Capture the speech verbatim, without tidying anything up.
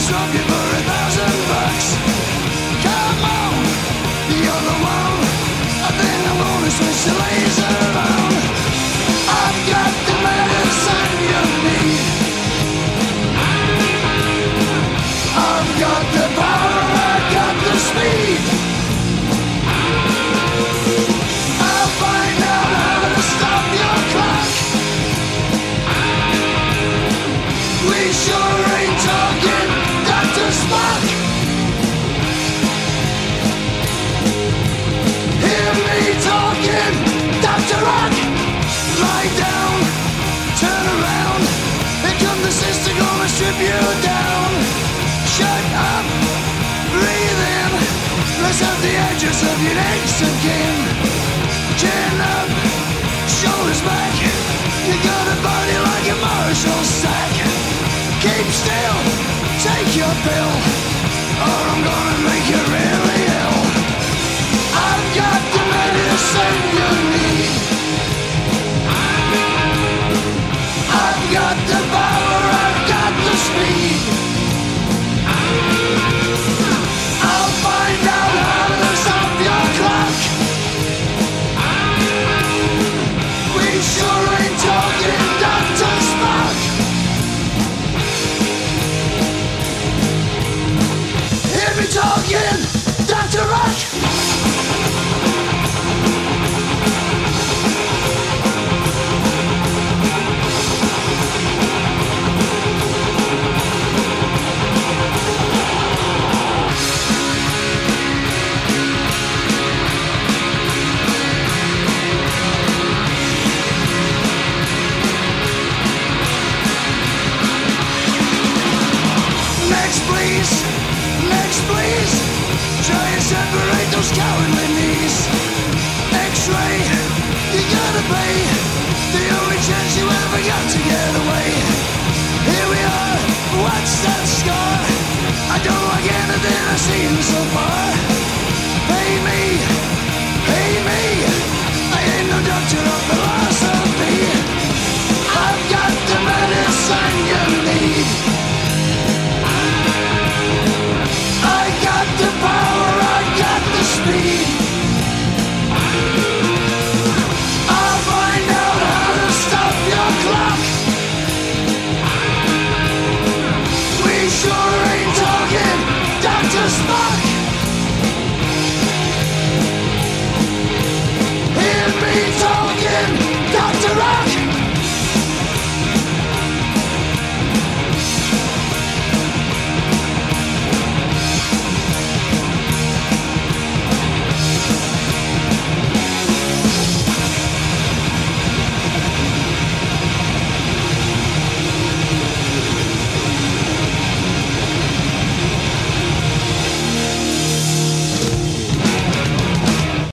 swap you for a thousand bucks. Come on, you're the one. I think I'm gonna switch the laser on. I've got the medicine you need. I've got the power, I've got the speed. I'll find out how to stop your clock. We sure ain't talking Doctor Spock. Hear me talking Doctor Rock. Lie down, turn around. Here come the sister gonna strip you down. Shut up, breathe in. Let's have the edges of your next of kin. Chin up, shoulders back. You got a body like a Marshall sack. Keep still, take your pill, or I'm gonna make you really ill. I've got the medicine you need. I've got the power, I've got the speed. I'll find out how to stop your clock. We sure ain't talking Doctor Spock. Hear me talking Doctor Rock. Next please, next please. Try and separate those cowardly knees. X-ray, you gotta pay. The only chance you ever got to get away. Here we are, what's that scar? I don't like anything I've seen so far.